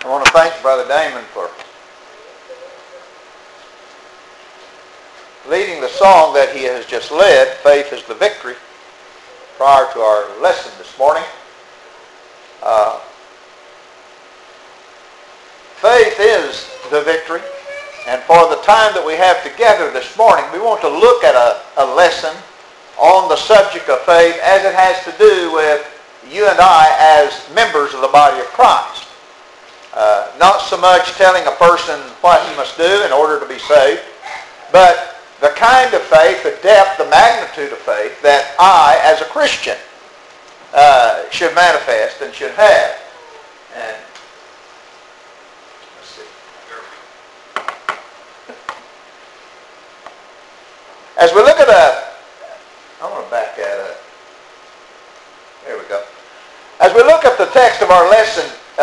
I want to thank Brother Damon for leading the song that he has just led, Faith is the Victory, prior to our lesson this morning. Faith is the victory, and for the time that we have together this morning, we want to look at a lesson on the subject of faith as it has to do with you and I as members of the body of Christ. Not so much telling a person what he must do in order to be saved, but the kind of faith, the depth, the magnitude of faith that I, as a Christian, should manifest and should have. And let's see. As we look at I'm going to back that up. There we go. As we look at the text of our lesson,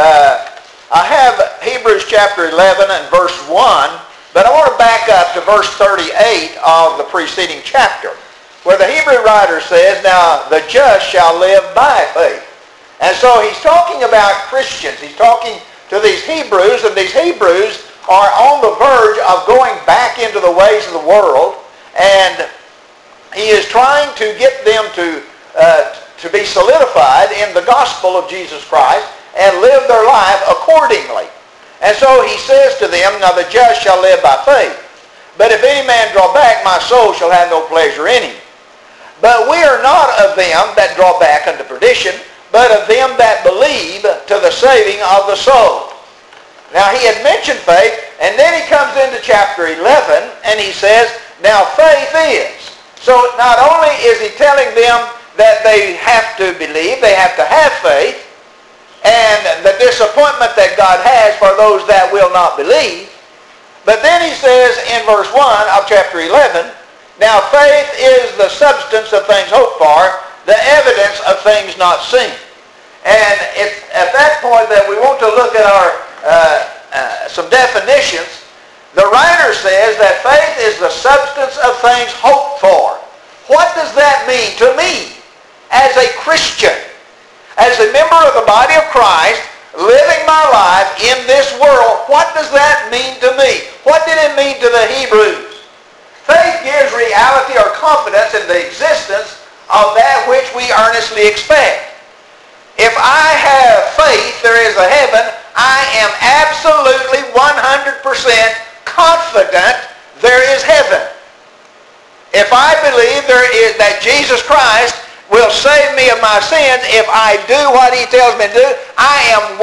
I have Hebrews chapter 11 and verse 1, but I want to back up to verse 38 of the preceding chapter, where the Hebrew writer says, "Now the just shall live by faith." And so he's talking about Christians. He's talking to these Hebrews, and these Hebrews are on the verge of going back into the ways of the world, and he is trying to get them to be solidified in the gospel of Jesus Christ and live their life accordingly. And so he says to them, "Now the just shall live by faith. But if any man draw back, my soul shall have no pleasure in him. But we are not of them that draw back unto perdition, but of them that believe to the saving of the soul." Now he had mentioned faith, and then he comes into chapter 11, and he says, "Now faith is." So not only is he telling them that they have to believe, they have to have faith, and the disappointment that God has for those that will not believe. But then he says in verse 1 of chapter 11, "Now faith is the substance of things hoped for, the evidence of things not seen." And it's at that point that we want to look at our some definitions. The writer says that faith is the substance of things hoped for. What does that mean to me as a Christian? As a member of the body of Christ, living my life in this world, what does that mean to me? What did it mean to the Hebrews? Faith gives reality or confidence in the existence of that which we earnestly expect. If I have faith there is a heaven, I am absolutely 100% confident there is heaven. If I believe that Jesus Christ will save me of my sins, if I do what he tells me to do, I am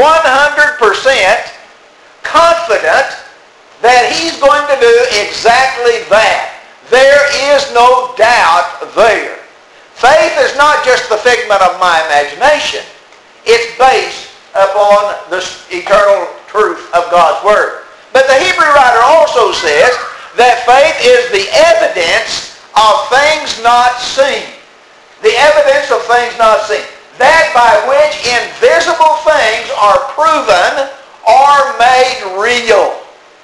100% confident that he's going to do exactly that. There is no doubt there. Faith is not just the figment of my imagination. It's based upon the eternal truth of God's Word. But the Hebrew writer also says that faith is the evidence of things not seen. The evidence of things not seen. That by which invisible things are proven or made real.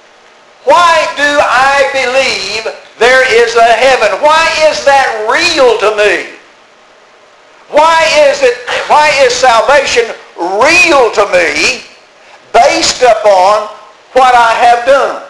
Why do I believe there is a heaven? Why is that real to me? Why is salvation real to me based upon what I have done?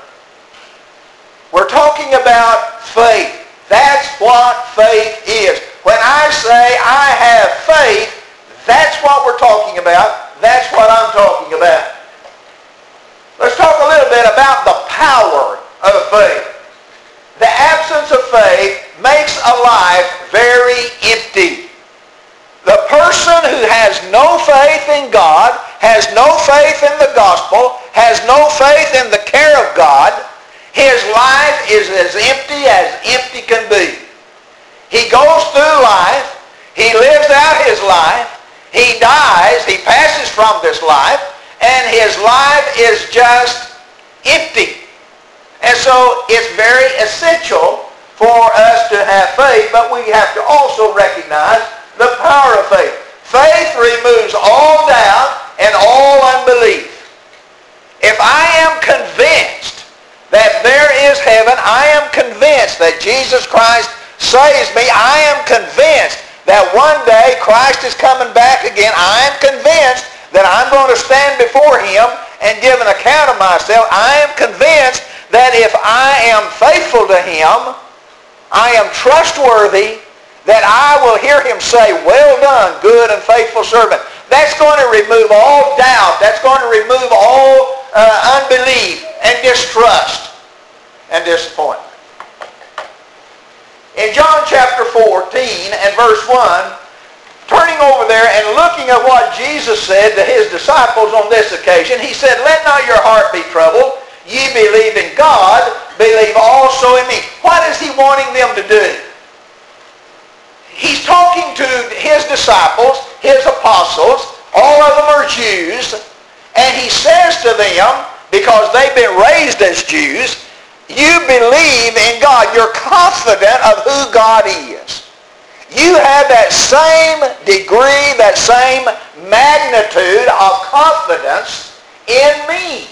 We're talking about faith. That's what faith is. When I say I have faith, that's what we're talking about. That's what I'm talking about. Let's talk a little bit about the power of faith. The absence of faith makes a life very empty. The person who has no faith in God, has no faith in the gospel, has no faith in the care of God, his life is as empty can be. He goes through life, he lives out his life, he dies, he passes from this life, and his life is just empty. And so it's very essential for us to have faith, but we have to also recognize the power of faith. Faith removes all doubt and all unbelief. If I am convinced that there is heaven, I am convinced that Jesus Christ saves me, I am convinced that one day Christ is coming back again, I am convinced that I'm going to stand before him and give an account of myself, I am convinced that if I am faithful to him, I am trustworthy, that I will hear him say, well done, good and faithful servant. That's going to remove all doubt. That's going to remove all unbelief and distrust and disappointment. In John chapter 14 and verse 1, turning over there and looking at what Jesus said to his disciples on this occasion, he said, let not your heart be troubled. Ye believe in God, believe also in me. What is he wanting them to do? He's talking to his disciples, his apostles, all of them are Jews, and he says to them, because they've been raised as Jews, you believe in God. You're confident of who God is. You have that same degree, that same magnitude of confidence in me.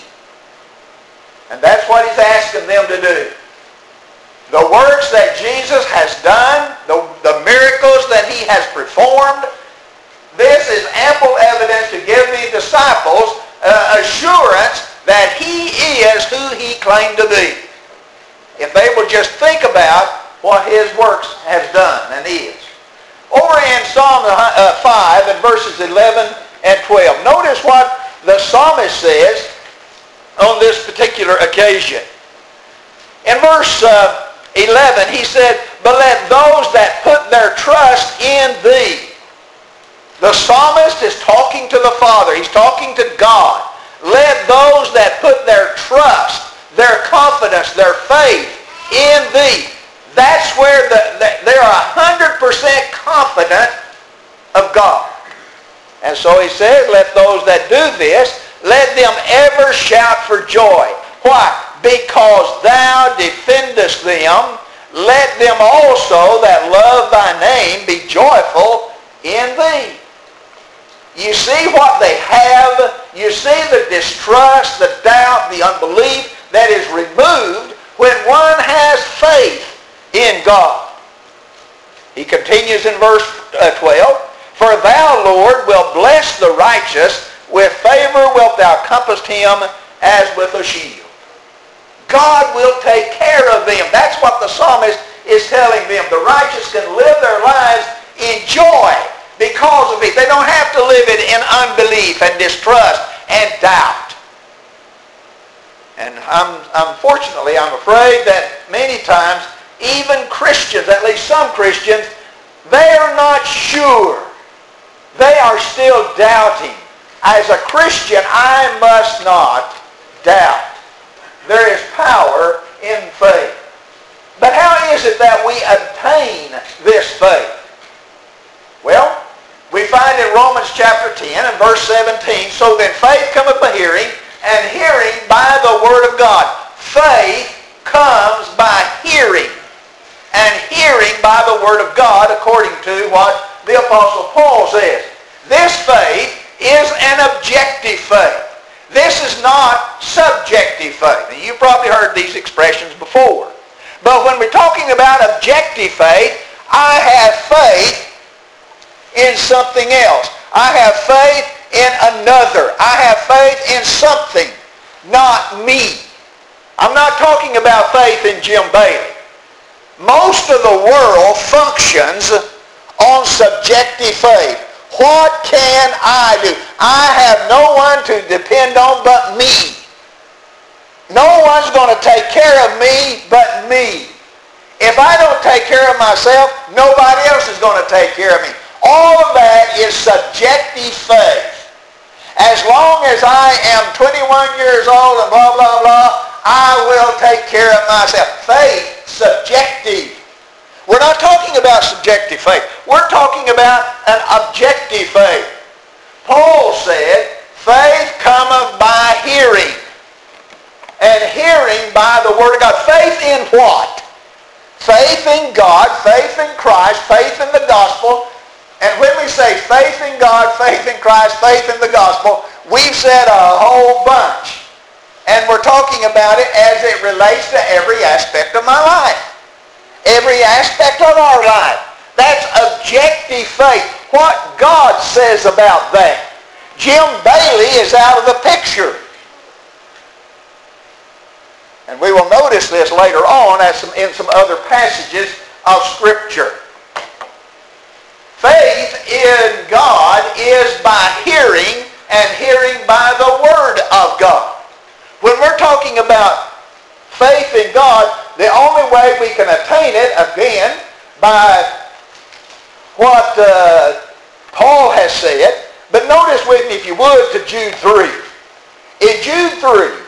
And that's what he's asking them to do. The works that Jesus has done, the miracles that he has performed, this is ample evidence to give the disciples assurance that he is who he claimed to be. If they will just think about what his works has done and is. Over in Psalm 5 and verses 11 and 12, notice what the psalmist says on this particular occasion. In verse 11, he said, but let those that put their trust in thee. The psalmist is talking to the Father. He's talking to God. Let those that put their trust, their confidence, their faith in thee. That's where they're 100% confident of God. And so he says, let those that do this, let them ever shout for joy. Why? Because thou defendest them. Let them also that love thy name be joyful in thee. You see what they have. You see the distrust, the doubt, the unbelief that is removed when one has faith in God. He continues in verse 12, for thou, Lord, wilt bless the righteous, with favor wilt thou compass him as with a shield. God will take care of them. That's what the psalmist is telling them. The righteous can live their lives in joy because of it. They don't have to live it in unbelief and distrust and doubt. And unfortunately, I'm afraid that many times, even Christians, at least some Christians, they are not sure. They are still doubting. As a Christian, I must not doubt. There is power in faith. But how is it that we obtain this faith? Well, we find in Romans chapter 10 and verse 17, so then faith cometh by hearing, and hearing by the word of God. Faith comes by hearing, and hearing by the word of God, according to what the Apostle Paul says. This faith is an objective faith. This is not subjective faith. And you've probably heard these expressions before. But when we're talking about objective faith, I have faith in something else. I have faith in another. I have faith in something, not me. I'm not talking about faith in Jim Bailey. Most of the world functions on subjective faith. What can I do? I have no one to depend on but me. No one's going to take care of me but me. If I don't take care of myself, nobody else is going to take care of me. All of that is subjective faith. As long as I am 21 years old and blah, blah, blah, I will take care of myself. Faith, subjective. We're not talking about subjective faith. We're talking about an objective faith. Paul said, faith cometh by hearing, and hearing by the word of God. Faith in what? Faith in God, faith in Christ, faith in the gospel. And when we say faith in God, faith in Christ, faith in the gospel, we've said a whole bunch. And we're talking about it as it relates to every aspect of my life. Every aspect of our life. That's objective faith. What God says about that. Jim Bailey is out of the picture. And we will notice this later on in some other passages of Scripture. Faith in God is by hearing, and hearing by the Word of God. When we're talking about faith in God, the only way we can attain it, again, by what Paul has said. But notice with me, if you would, to Jude 3. In Jude 3,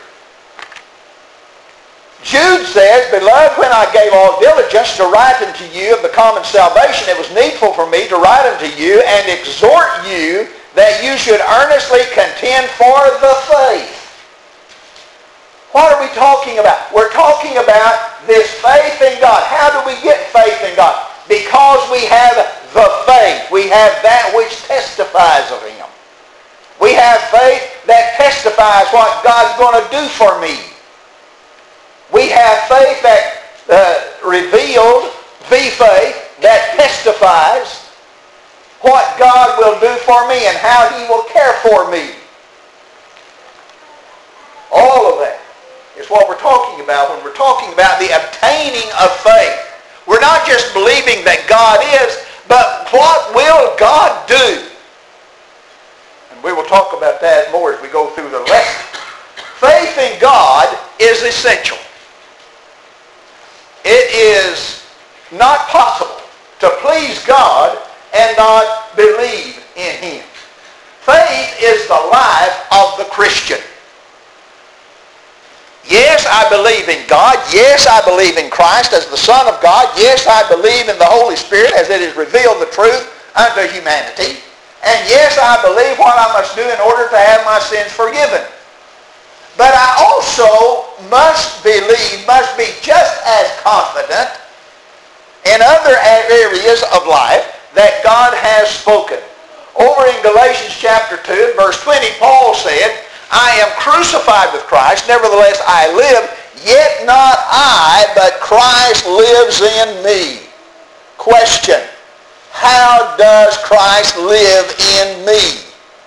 Jude says, Beloved, when I gave all diligence to write unto you of the common salvation, it was needful for me to write unto you and exhort you that you should earnestly contend for the faith. What are we talking about? We're talking about this faith in God. How do we get faith in God? Because we have the faith. We have that which testifies of Him. We have faith that testifies what God's going to do for me. We have faith that revealed, the faith that testifies what God will do for me and how He will care for me. All of that is what we're talking about when we're talking about the obtaining of faith. We're not just believing that God is, but what will God do? And we will talk about that more as we go through the lesson. Faith in God is essential. It is not possible to please God and not believe in Him. Faith is the life of the Christian. Yes, I believe in God. Yes, I believe in Christ as the Son of God. Yes, I believe in the Holy Spirit as it has revealed the truth unto humanity. And yes, I believe what I must do in order to have my sins forgiven. But I also must be just as confident in other areas of life that God has spoken. Over in Galatians chapter 2, verse 20, Paul said, I am crucified with Christ, nevertheless I live, yet not I, but Christ lives in me. Question, how does Christ live in me?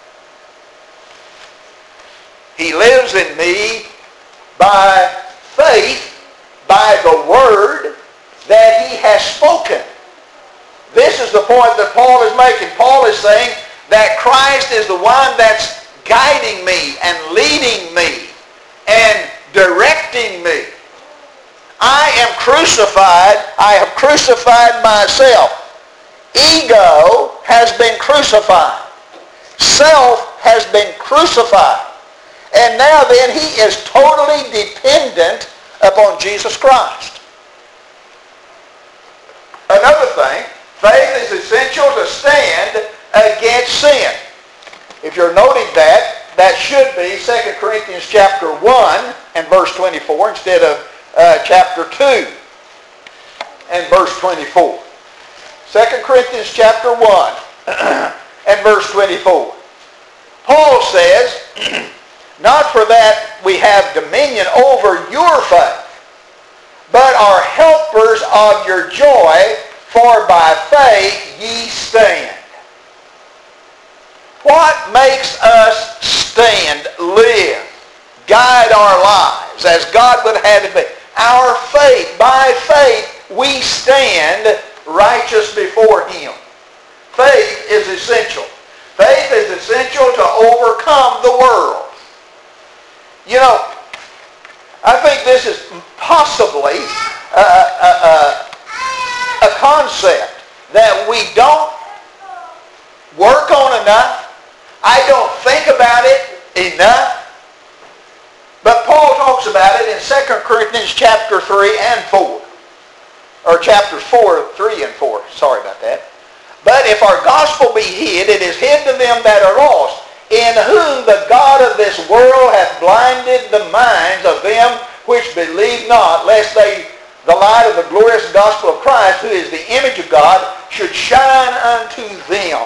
He lives in me by faith, by the Word that He has spoken. This is the point that Paul is making. Paul is saying that Christ is the one that's guiding me and leading me and directing me. I am crucified. I have crucified myself. Ego has been crucified. Self has been crucified. And now then, he is totally dependent upon Jesus Christ. Another thing, faith is essential to stand against sin. If you're noting that, that should be 2 Corinthians chapter 1 and verse 24 instead of chapter 2 and verse 24. 2 Corinthians chapter 1 and verse 24. Paul says, Not for that we have dominion over your faith, but are helpers of your joy, for by faith ye stand. What makes us stand, live, guide our lives as God would have it be? Our faith. By faith we stand righteous before Him. Faith is essential. Faith is essential to overcome the world. You know, I think this is possibly a concept that we don't work on enough. I don't think about it enough. But Paul talks about it in 2 Corinthians chapter 3 and 4. Or chapters 4, 3 and 4. Sorry about that. But if our gospel be hid, it is hid to them that are lost, in whom the God of this world hath blinded the minds of them which believe not, lest the light of the glorious gospel of Christ, who is the image of God, should shine unto them.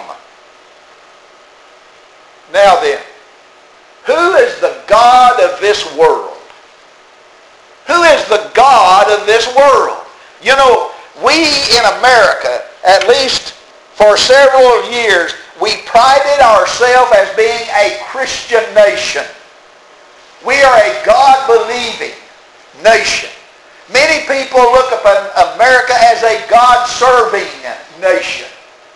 Now then, who is the God of this world? Who is the God of this world? You know, we in America, at least for several years, we prided ourselves as being a Christian nation. We are a God-believing, nation. Many people look upon America as a God-serving nation.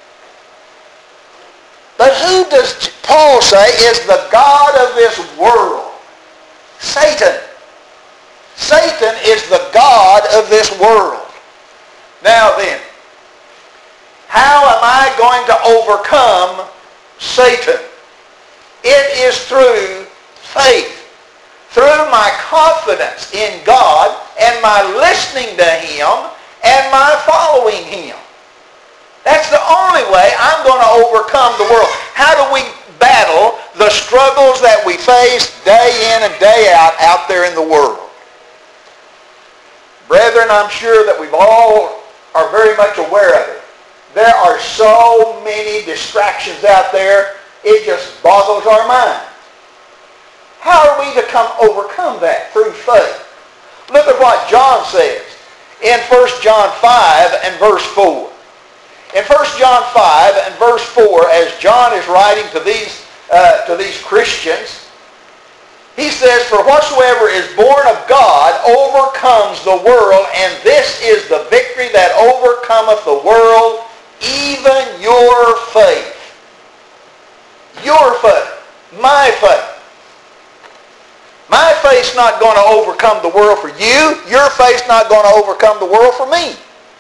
But who does Paul say is the God of this world? Satan. Satan is the God of this world. Now then, how am I going to overcome Satan? It is through faith. Through my confidence in God and my listening to Him and my following Him. That's the only way I'm going to overcome the world. How do we battle the struggles that we face day in and day out there in the world? Brethren, I'm sure that we've all are very much aware of it. There are so many distractions out there, it just boggles our mind. How are we to overcome that? Through faith. Look at what John says in 1 John 5 and verse 4. In 1 John 5 and verse 4, as John is writing to these Christians, he says, "For whatsoever is born of God overcomes the world, and this is the victory that overcometh the world, even your faith." Your faith. My faith. My faith's not going to overcome the world for you. Your faith's not going to overcome the world for me.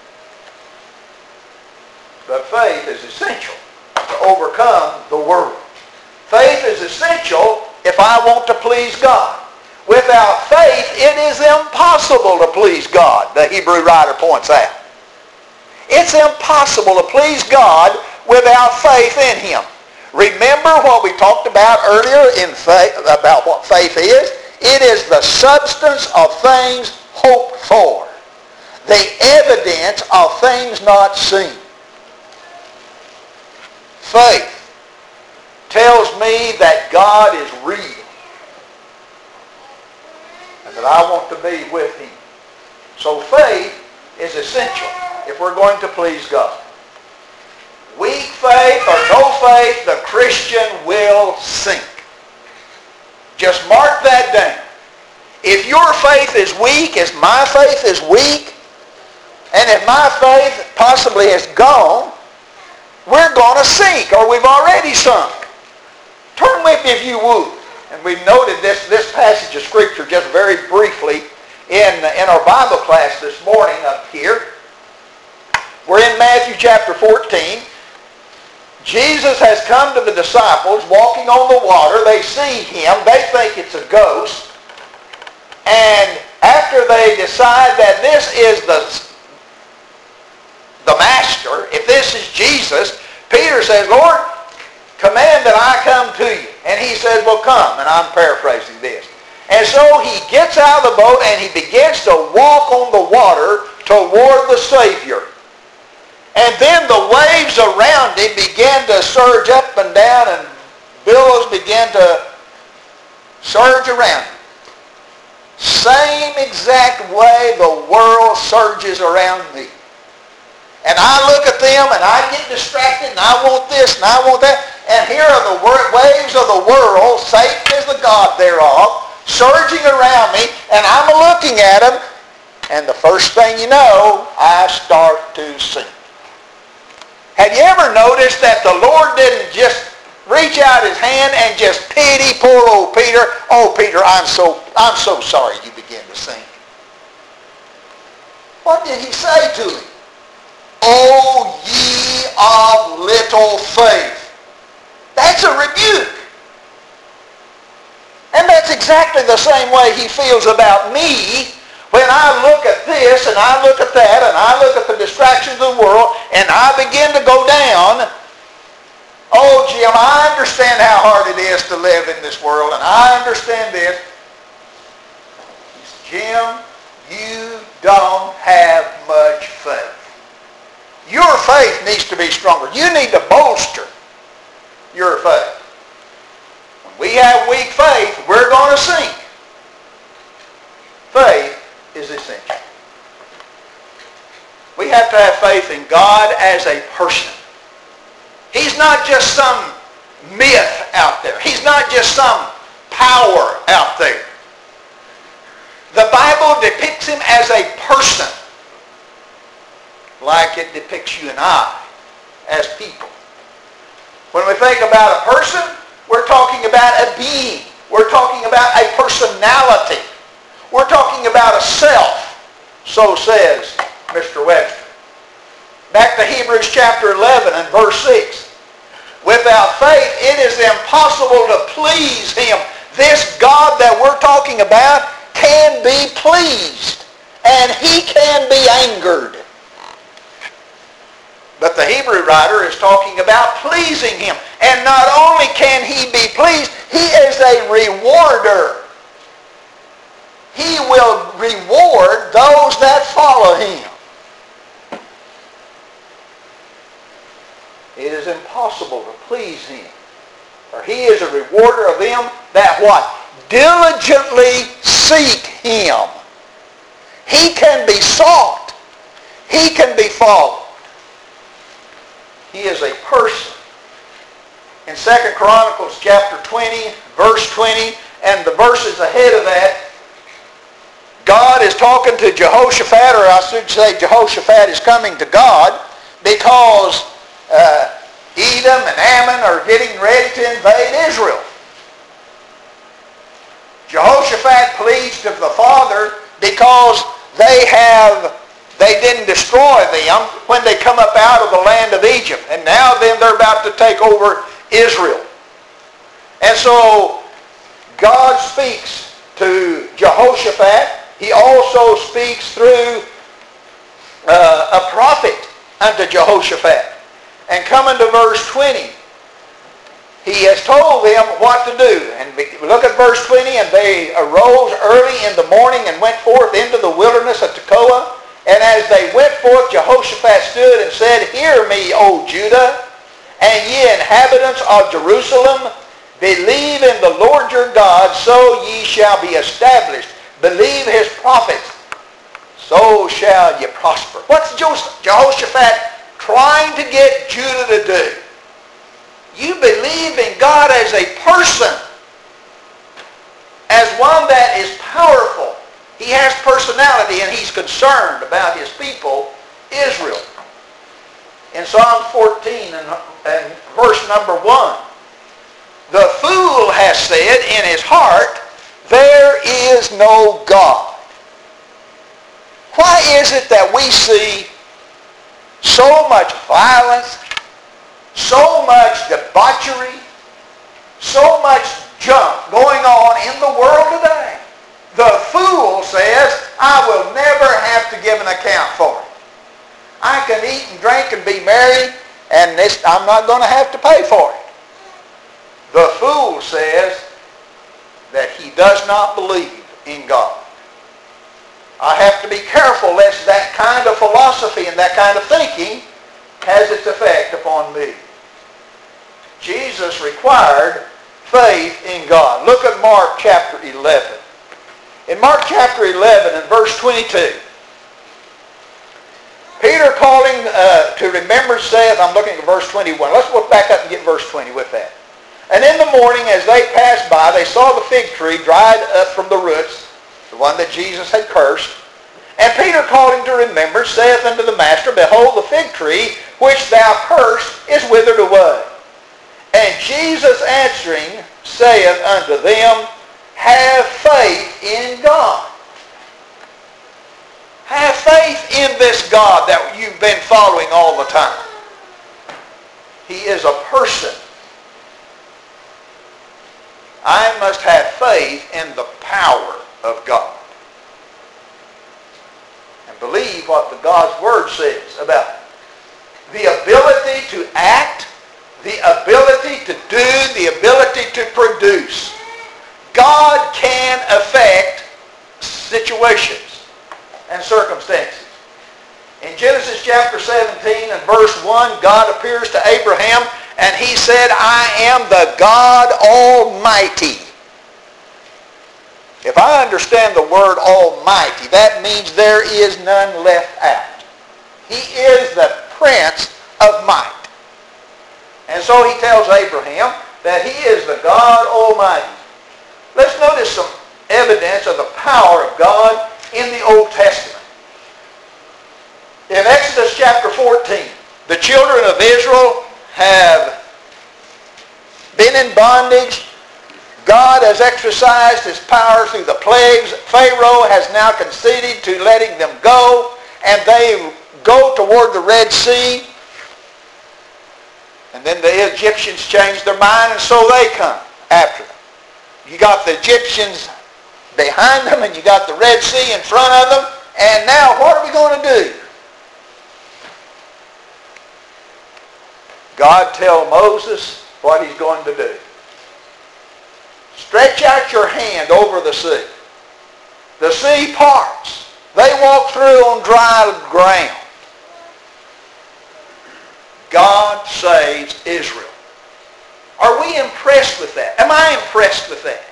But faith is essential to overcome the world. Faith is essential if I want to please God. Without faith, it is impossible to please God, the Hebrew writer points out. It's impossible to please God without faith in Him. Remember what we talked about earlier in faith, about what faith is? It is the substance of things hoped for, the evidence of things not seen. Faith tells me that God is real and that I want to be with Him. So faith is essential if we're going to please God. Weak faith or no faith, the Christian will sink. Just mark that down. If your faith is weak, as my faith is weak, and if my faith possibly is gone, we're going to sink, or we've already sunk. Turn with me if you would. And we've noted this passage of Scripture just very briefly in our Bible class this morning up here. We're in Matthew chapter 14. Jesus has come to the disciples walking on the water. They see Him. They think it's a ghost. And after they decide that this is the Master, if this is Jesus, Peter says, "Lord, command that I come to you." And He says, "Well, come." And I'm paraphrasing this. And so He gets out of the boat and He begins to walk on the water toward the Savior. And then the waves around Him began to surge up and down, and billows began to surge around Him. Same exact way the world surges around me. And I look at them and I get distracted and I want this and I want that. And here are the waves of the world, Satan is the god thereof, surging around me, and I'm looking at them, and the first thing you know, I start to sink. Have you ever noticed that the Lord didn't just reach out His hand and just pity poor old Peter? "Oh, Peter, I'm so sorry you began to sink." What did He say to him? "O ye of little faith." That's a rebuke. And that's exactly the same way He feels about me when I look at this and I look at that and I look at the distractions of the world and I begin to go down. "Oh, Jim, I understand how hard it is to live in this world, and I understand this." Jim, you don't have much faith. Your faith needs to be stronger. You need to bolster your faith. When we have weak faith, we're going to sink. Faith is essential. We have to have faith in God as a person. He's not just some myth out there. He's not just some power out there. The Bible depicts him as a person, like it depicts you and I as people. When we think about a person, we're talking about a being. We're talking about a personality. We're talking about a self, so says Mr. Webster. Back to Hebrews chapter 11 and verse 6. Without faith, it is impossible to please him. This God that we're talking about can be pleased, and he can be angered. But the Hebrew writer is talking about pleasing him. And not only can he be pleased, he is a rewarder. He will reward those that follow him. It is impossible to please him. For he is a rewarder of them that what? Diligently seek him. He can be sought. He can be followed. He is a person. In 2 Chronicles chapter 20, verse 20, and the verses ahead of that, God is talking to Jehoshaphat, or I should say Jehoshaphat is coming to God, because Edom and Ammon are getting ready to invade Israel. Jehoshaphat pleads to the Father because they didn't destroy them when they come up out of the land of Egypt. And now then they're about to take over Israel. And so God speaks to Jehoshaphat. He also speaks through a prophet unto Jehoshaphat. And coming to verse 20, he has told them what to do. And look at verse 20. And they arose early in the morning and went forth into the wilderness of Tekoa. And as they went forth, Jehoshaphat stood and said, Hear me, O Judah, and ye inhabitants of Jerusalem. Believe in the Lord your God, so ye shall be established. Believe his prophets, so shall ye prosper. What's Jehoshaphat trying to get Judah to do? You believe in God as a person, as one that is powerful. He has personality, and he's concerned about his people, Israel. In Psalm 14 and verse number 1, the fool has said in his heart, There is no God. Why is it that we see so much violence, so much debauchery, so much junk going on in the world today? The fool says, I will never have to give an account for it. I can eat and drink and be merry, and I'm not going to have to pay for it. The fool says that he does not believe in God. I have to be careful lest that kind of philosophy and that kind of thinking has its effect upon me. Jesus required faith in God. Look at Mark chapter 11. In Mark chapter 11 and verse 22, Peter calling to remembrance saith, I'm looking at verse 21. Let's look back up and get verse 20 with that. And in the morning as they passed by, they saw the fig tree dried up from the roots, the one that Jesus had cursed. And Peter calling to remembrance saith unto the master, Behold, the fig tree which thou cursed is withered away. And Jesus answering saith unto them, Have faith in God. Have faith in this God that you've been following all the time. He is a person. I must have faith in the power of God. And believe what the God's Word says about it. The ability to act, the ability to do, the ability to produce. God can affect situations and circumstances. In Genesis chapter 17 and verse 1, God appears to Abraham and he said, I am the God Almighty. If I understand the word Almighty, that means there is none left out. He is the Prince of Might. And so he tells Abraham that he is the God Almighty. Let's notice some evidence of the power of God in the Old Testament. In Exodus chapter 14, the children of Israel have been in bondage. God has exercised his power through the plagues. Pharaoh has now conceded to letting them go, and they go toward the Red Sea. And then the Egyptians change their mind, and so they come after them. You got the Egyptians behind them, and you got the Red Sea in front of them, and now what are we going to do? God tells Moses what he's going to do. Stretch out your hand over the sea. The sea parts. They walk through on dry ground. God saves Israel. Are we impressed with that? Am I impressed with that?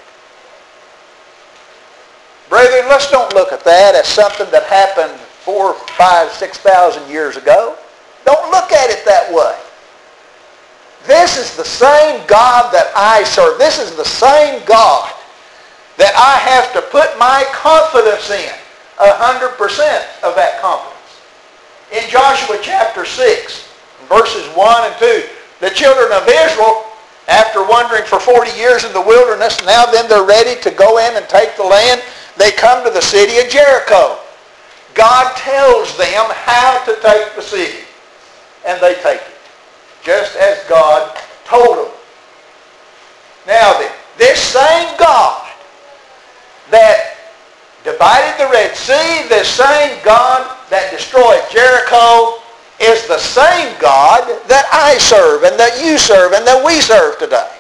Brethren, let's don't look at that as something that happened 4,000, 5,000, 6,000 years ago. Don't look at it that way. This is the same God that I serve. This is the same God that I have to put my confidence in. 100% of that confidence. In Joshua chapter 6, verses 1 and 2, the children of Israel, after wandering for 40 years in the wilderness, now then they're ready to go in and take the land. They come to the city of Jericho. God tells them how to take the city, and they take it, just as God told them. Now then, this same God that divided the Red Sea, this same God that destroyed Jericho, is the same God that I serve and that you serve and that we serve today.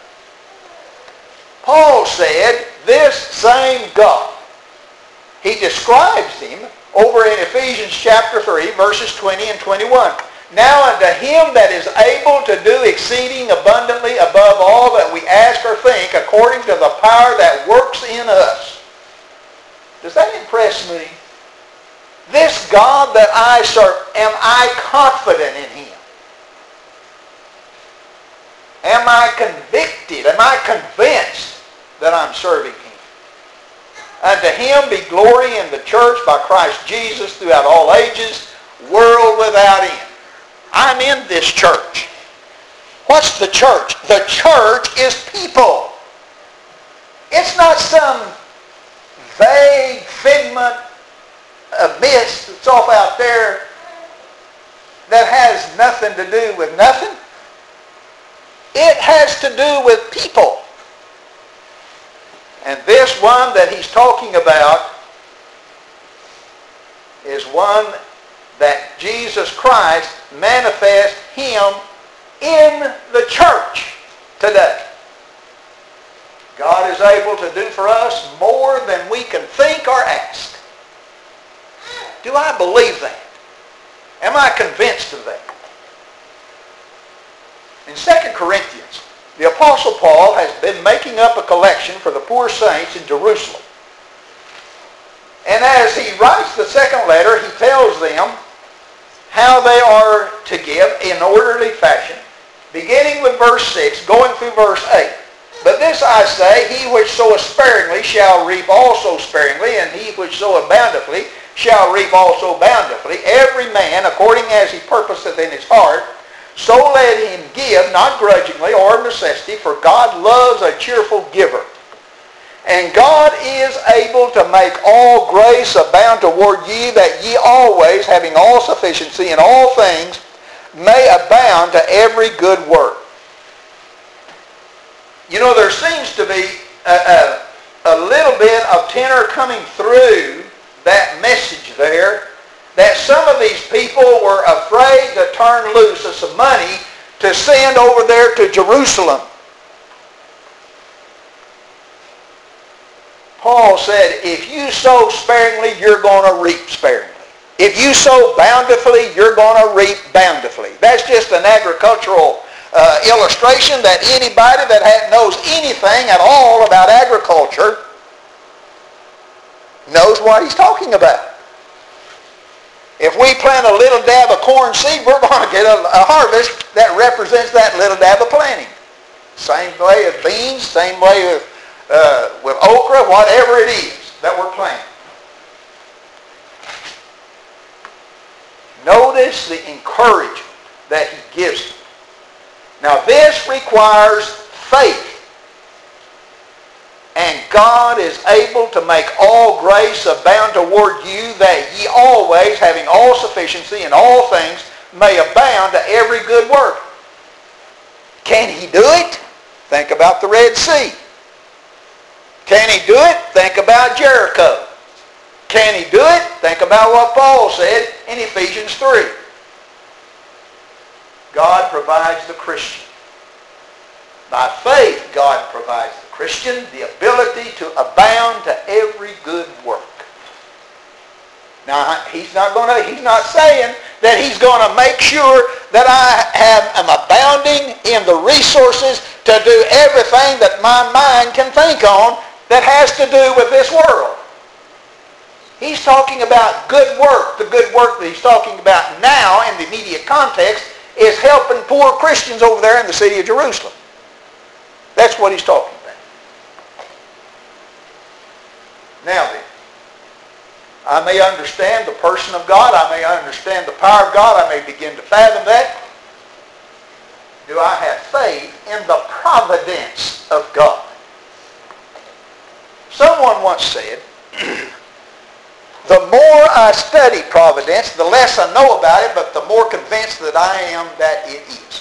Paul said, this same God. He describes him over in Ephesians chapter 3, verses 20 and 21. Now unto him that is able to do exceeding abundantly above all that we ask or think, according to the power that works in us. Does that impress me? This God that I serve, am I confident in him? Am I convicted? Am I convinced that I'm serving him? Unto him be glory in the church by Christ Jesus throughout all ages, world without end. I'm in this church. What's the church? The church is people. It's not some vague figment of mist that's off out there that has nothing to do with nothing. It has to do with people. And this one that he's talking about is one that Jesus Christ manifests him in the church today. God is able to do for us more than we can think or ask. Do I believe that? Am I convinced of that? In 2 Corinthians, the Apostle Paul has been making up a collection for the poor saints in Jerusalem. And as he writes the second letter, he tells them how they are to give in orderly fashion, beginning with verse 6, going through verse 8. But this I say, he which soweth sparingly shall reap also sparingly, and he which soweth bountifully shall reap also bountifully. Every man according as he purposeth in his heart, so let him give, not grudgingly or of necessity, for God loves a cheerful giver. And God is able to make all grace abound toward ye, that ye always, having all sufficiency in all things, may abound to every good work. You know, there seems to be a little bit of tenor coming through that message there, that some of these people were afraid to turn loose of some money to send over there to Jerusalem. Paul said, if you sow sparingly, you're going to reap sparingly. If you sow bountifully, you're going to reap bountifully. That's just an agricultural illustration that anybody that knows anything at all about agriculture knows what he's talking about. If we plant a little dab of corn seed, we're going to get a harvest that represents that little dab of planting. Same way with beans, same way with with okra, whatever it is that we're planting. Notice the encouragement that he gives them. Now this requires faith. And God is able to make all grace abound toward you, that ye always, having all sufficiency in all things, may abound to every good work. Can he do it? Think about the Red Sea. Can he do it? Think about Jericho. Can he do it? Think about what Paul said in Ephesians 3. God provides the Christian. By faith, God provides the Christian the ability to abound to every good work. Now, he's not saying that he's going to make sure that I am abounding in the resources to do everything that my mind can think on that has to do with this world. He's talking about good work. The good work that he's talking about now in the immediate context is helping poor Christians over there in the city of Jerusalem. That's what he's talking about. Now then, I may understand the person of God. I may understand the power of God. I may begin to fathom that. Do I have faith in the providence of God? Someone once said, the more I study providence, the less I know about it, but the more convinced that I am that it is.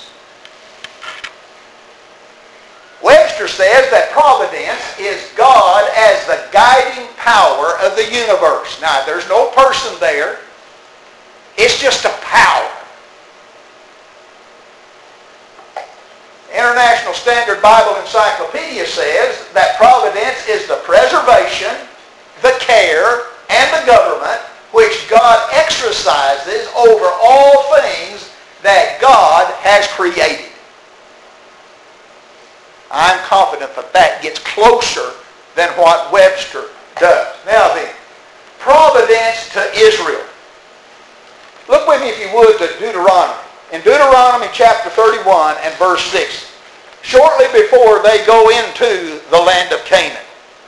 Webster says that providence is God as the guiding power of the universe. Now, there's no person there. It's just a power. International Standard Bible Encyclopedia says that providence is the preservation, the care, and the government which God exercises over all things that God has created. I'm confident that that gets closer than what Webster does. Now then, providence to Israel. Look with me, if you would, to Deuteronomy. In Deuteronomy chapter 31 and verse 6, shortly before they go into the land of Canaan,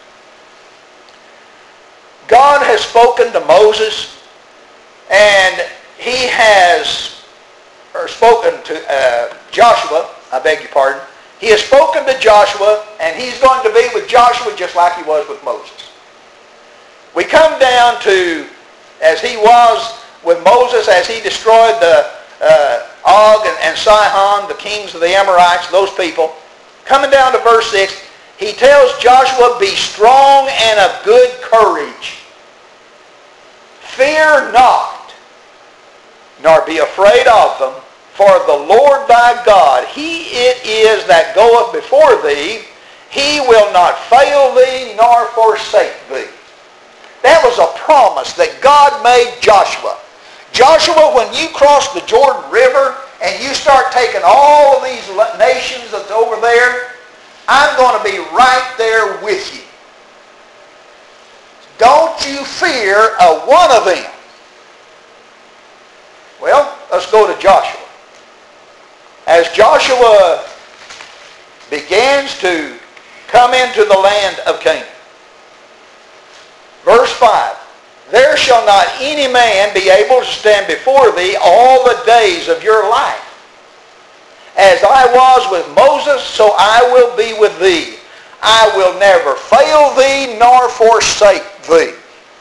God has spoken to Moses, and he has spoken to Joshua, I beg your pardon. He has spoken to Joshua, and he's going to be with Joshua just like he was with Moses. We come down to, as he was with Moses, as he destroyed the Og and Sihon, the kings of the Amorites, those people. Coming down to verse 6, he tells Joshua, be strong and of good courage. Fear not, nor be afraid of them. For the Lord thy God, he it is that goeth before thee. He will not fail thee nor forsake thee. That was a promise that God made Joshua. Joshua, when you cross the Jordan River and you start taking all of these nations that's over there, I'm going to be right there with you. Don't you fear a one of them. Well, let's go to Joshua. As Joshua begins to come into the land of Canaan. Verse 5, there shall not any man be able to stand before thee all the days of your life. As I was with Moses, so I will be with thee. I will never fail thee nor forsake thee.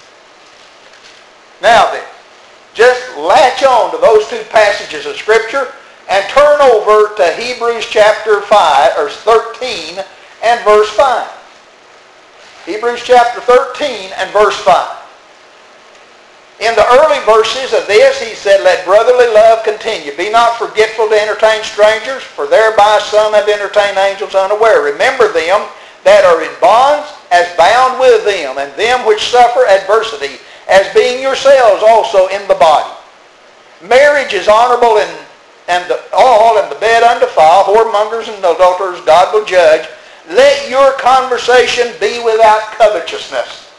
Now then, just latch on to those two passages of Scripture and turn over to Hebrews chapter 5, or 13 and verse 5. Hebrews chapter 13 and verse 5. In the early verses of this, he said, let brotherly love continue. Be not forgetful to entertain strangers, for thereby some have entertained angels unaware. Remember them that are in bonds as bound with them, and them which suffer adversity, as being yourselves also in the body. Marriage is honorable and the bed undefiled, whoremongers and adulterers God will judge. Let your conversation be without covetousness.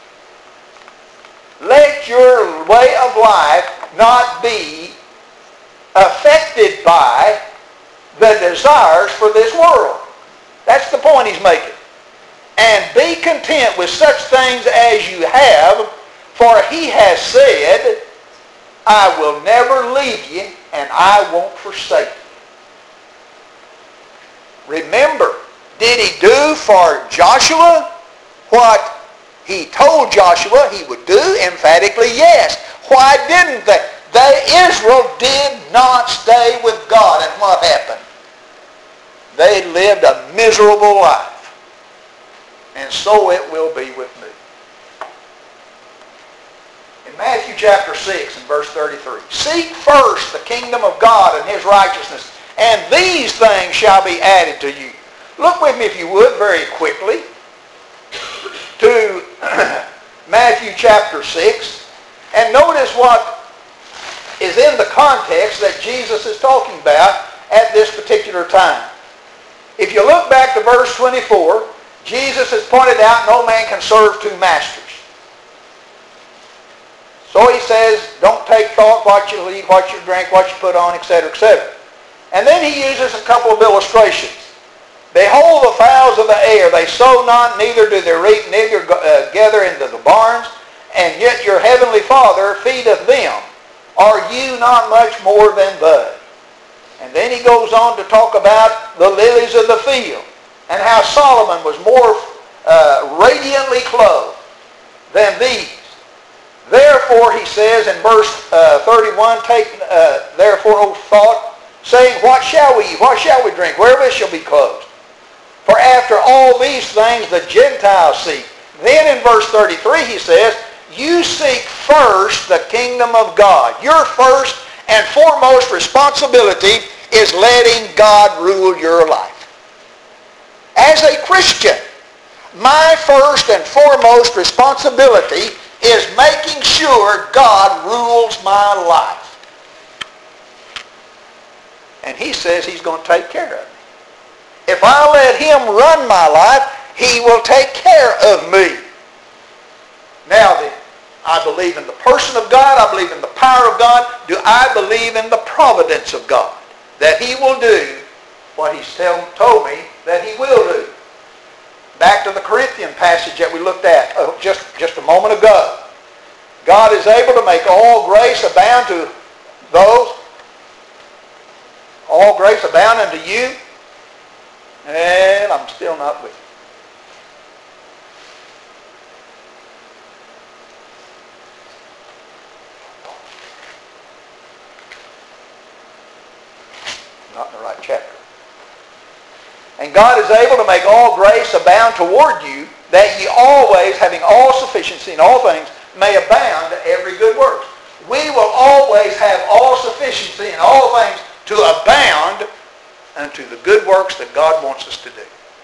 Let your way of life not be affected by the desires for this world. That's the point he's making. and be content with such things as you have, for he has said, I will never leave you and I won't forsake you. Remember, did he do for Joshua what he told Joshua he would do? Emphatically, yes. Why didn't they? Israel did not stay with God. And what happened? They lived a miserable life. And so it will be with me. In Matthew chapter 6 and verse 33, seek first the kingdom of God and his righteousness, and these things shall be added to you. Look with me, if you would, very quickly to Matthew chapter 6, and notice what is in the context that Jesus is talking about at this particular time. If you look back to verse 24, Jesus has pointed out no man can serve two masters. So he says, don't take thought what you eat, what you drink, what you put on, etc., etc. And then he uses a couple of illustrations. Behold the fowls of the air, they sow not, neither do they reap, neither gather into the barns, and yet your heavenly Father feedeth them. Are you not much more than they? And then he goes on to talk about the lilies of the field, and how Solomon was more radiantly clothed than these. Therefore, he says in verse 31, take therefore no thought, saying, what shall we eat? What shall we drink? Wherewith shall be clothed? For after all these things the Gentiles seek. Then in verse 33 he says, you seek first the kingdom of God. Your first and foremost responsibility is letting God rule your life. As a Christian, my first and foremost responsibility is making sure God rules my life. And he says he's going to take care of me. If I let him run my life, he will take care of me. Now then, I believe in the person of God. I believe in the power of God. Do I believe in the providence of God? That he will do what he's told me that he will do. Back to the Corinthian passage that we looked at just a moment ago. God is able to make all grace abound to those. All grace abound unto you. And I'm still not with you. Not in the right chapter. And God is able to make all grace abound toward you, that ye always, having all sufficiency in all things, may abound to every good work. We will always have all sufficiency in all things to abound unto the good works that God wants us to do.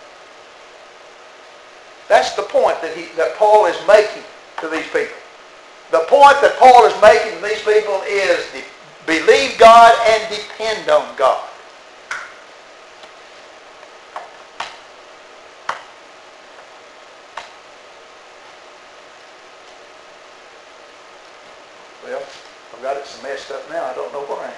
That's the point that Paul is making to these people. The point that Paul is making to these people is believe God and depend on God. Well, I've got it so messed up now, I don't know where I am.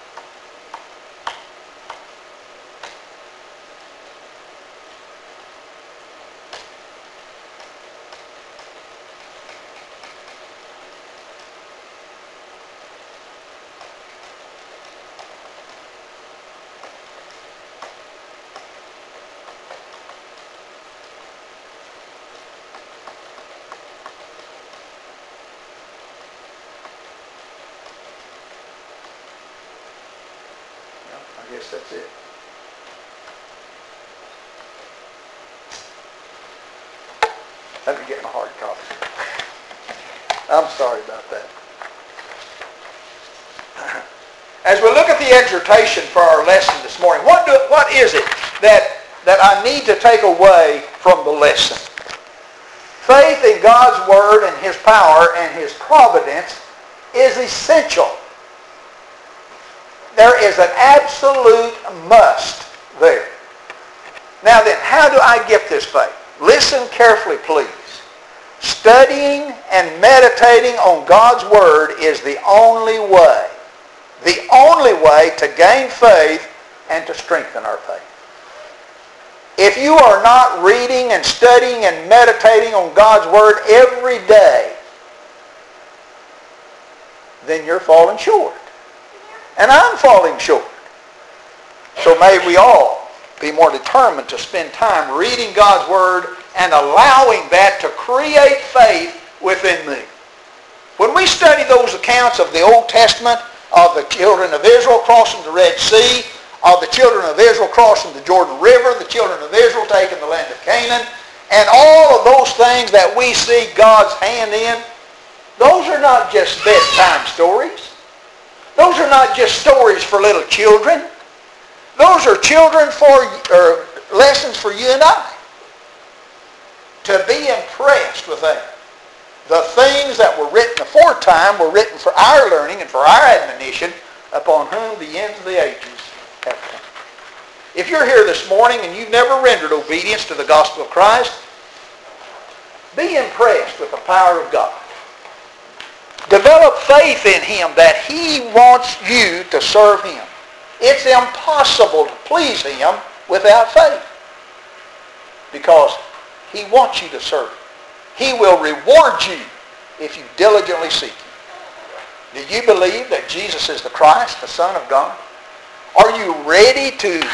I guess that's it. Let me get my hard copy. I'm sorry about that. As we look at the exhortation for our lesson this morning, what is it that I need to take away from the lesson? Faith in God's Word and His power and His providence is essential. There is an absolute must there. Now then, how do I get this faith? Listen carefully, please. Studying and meditating on God's Word is the only way to gain faith and to strengthen our faith. If you are not reading and studying and meditating on God's Word every day, then you're falling short. And I'm falling short. So may we all be more determined to spend time reading God's Word and allowing that to create faith within me. When we study those accounts of the Old Testament, of the children of Israel crossing the Red Sea, of the children of Israel crossing the Jordan River, the children of Israel taking the land of Canaan, and all of those things that we see God's hand in, those are not just bedtime stories. Those are not just stories for little children. Those are lessons for you and I. To be impressed with that. The things that were written aforetime were written for our learning and for our admonition, upon whom the ends of the ages have come. If you're here this morning and you've never rendered obedience to the gospel of Christ, be impressed with the power of God. Develop faith in Him that He wants you to serve Him. It's impossible to please Him without faith, because He wants you to serve Him. He will reward you if you diligently seek Him. Do you believe that Jesus is the Christ, the Son of God? Are you ready to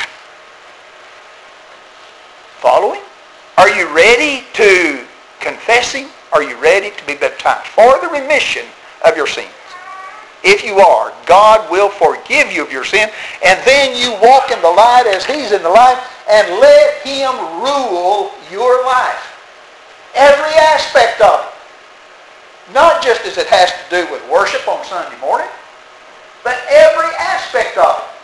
follow Him? Are you ready to confess Him? Are you ready to be baptized for the remission of your sins? If you are, God will forgive you of your sin, and then you walk in the light as He's in the light, and let Him rule your life. Every aspect of it. Not just as it has to do with worship on Sunday morning, but every aspect of it.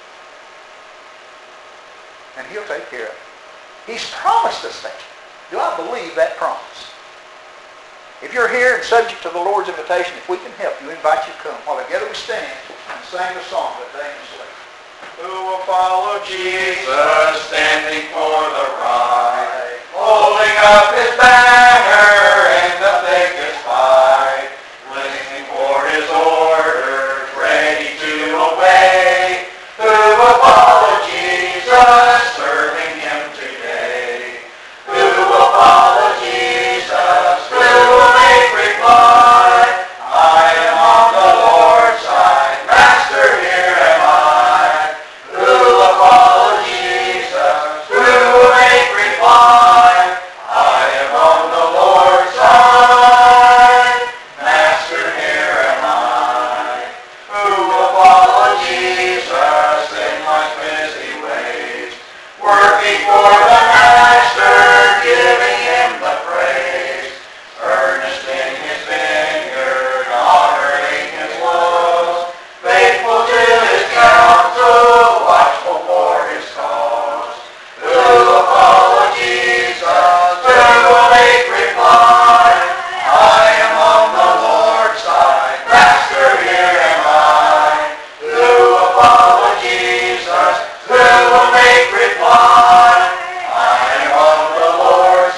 And He'll take care of it. He's promised us that. Do I believe that promise? If you're here and subject to the Lord's invitation, if we can help you, invite you to come. While together we stand and sing the song that Daniel sang. Who will follow Jesus, standing for the right, holding up His banner in the thickest fight, listening for His orders, ready to obey. Who will follow Jesus, serving Him today? Who will follow Jesus? Who will make reply? I am on the Lord's side, Master, here am I. Who will follow Jesus? Who will make reply? I am on the Lord's side, Master, here am I. Who will follow Jesus in life's busy ways, working for the Master, giving Him the praise, earnest in His vineyard, honoring His laws, faithful to His counsel, watchful for His cause. Who will follow Jesus? Who will make reply? I am on the Lord's side, Master, here am I. Who will follow Jesus? Who will make reply? I am on the Lord's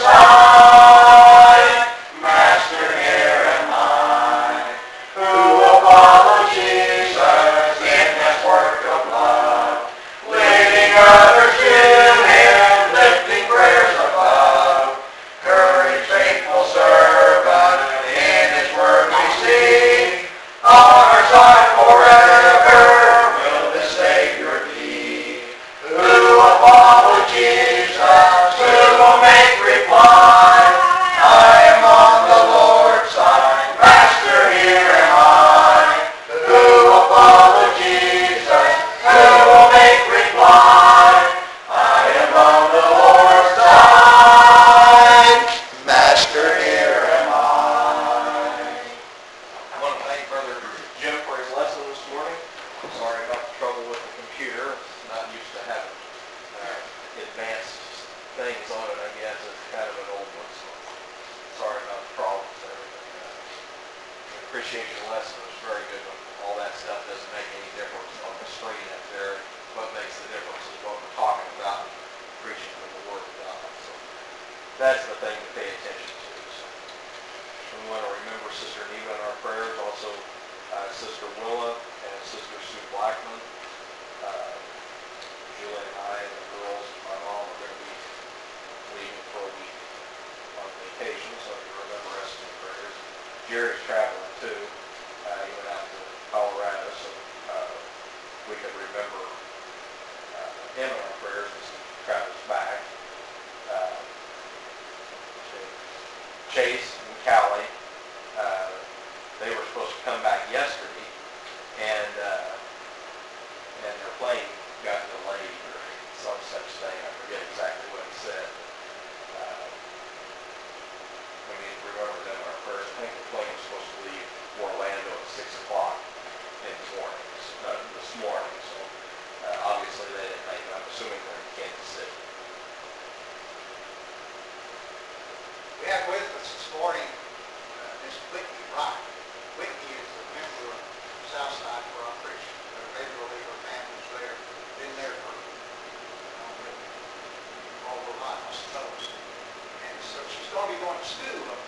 side, Master, here am I. Who will follow Jesus in His work of love, leading others to Him, lifting prayers above. Courage, faithful servant, in His word we see, on our side forever will the Savior be. Who will follow Jesus? Who will make reply? I am on the Lord's side, Master, here am I. Who will follow Jesus? Who will make reply? I am on the Lord's side, Master, here am I. I want to thank Brother Jim for his lesson this morning. Sorry about the trouble with the computer. It's not used to having advanced things on it, I guess. It's kind of an old one, so sorry about the problems there. We appreciate your lesson. It was very good. All that stuff doesn't make any difference on the screen up there. What makes the difference is what we're talking about, preaching from the Word of God. So that's the thing to pay attention to. So we want to remember Sister Neva in our prayers, also Sister Willa and Sister Sue Blackman. Julie and I and the girls and my mom are going to be Chase and Callie, they were supposed to come back yesterday, and their plane got delayed or some such thing. I forget exactly what he said. We need to remember them in our prayers. I think the plane was supposed to leave Orlando at 6 o'clock this morning. So obviously they didn't make it. I'm assuming they're in Kansas City. We have with us this morning Miss Whitney Wright. Whitney is a member of Southside where I preach. Regularly, her family's there, been there for all her life, I suppose. And so she's going to be going to school up